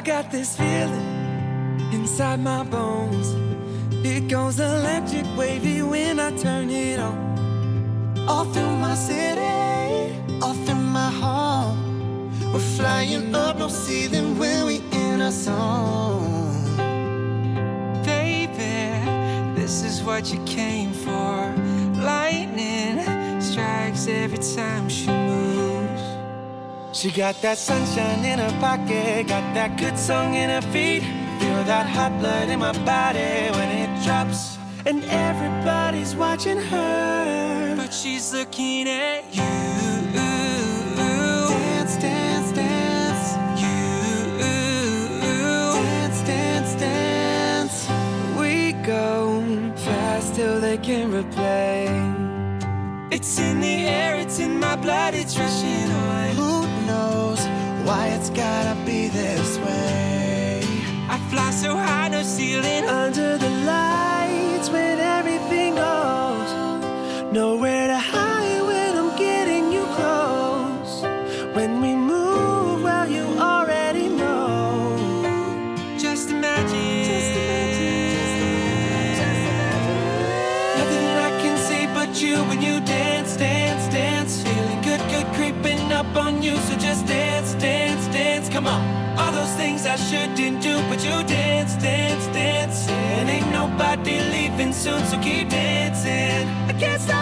got this feeling inside my bones. It goes electric wavy when I turn it on. All through my city, all through my home. We're flying up, no ceiling when we in a zone. Baby, this is what you came for. Lightning strikes every time she moves. She got that sunshine in her pocket, got that good song in her feet. Feel that hot blood in my body when it drops. And everybody's watching her, but she's looking at you. Dance, dance, dance. You. Dance, dance, dance. We go fast till they can't replay. It's in the air, it's in my blood, it's rushing on. Who knows why it's gotta be this way? I fly so high, no ceiling. Under the lights when everything goes. Nowhere to hide when I'm getting you close. When we move, well, you already know. Just imagine. Just imagine. Just imagine. Nothing I can see but you when you dance, dance, dance. Feeling good, good creeping up on you. So just dance, dance, dance. Come on. All those things I shouldn't do, but you dance, dance, dance. And ain't nobody leaving soon, so keep dancing. I can't stop.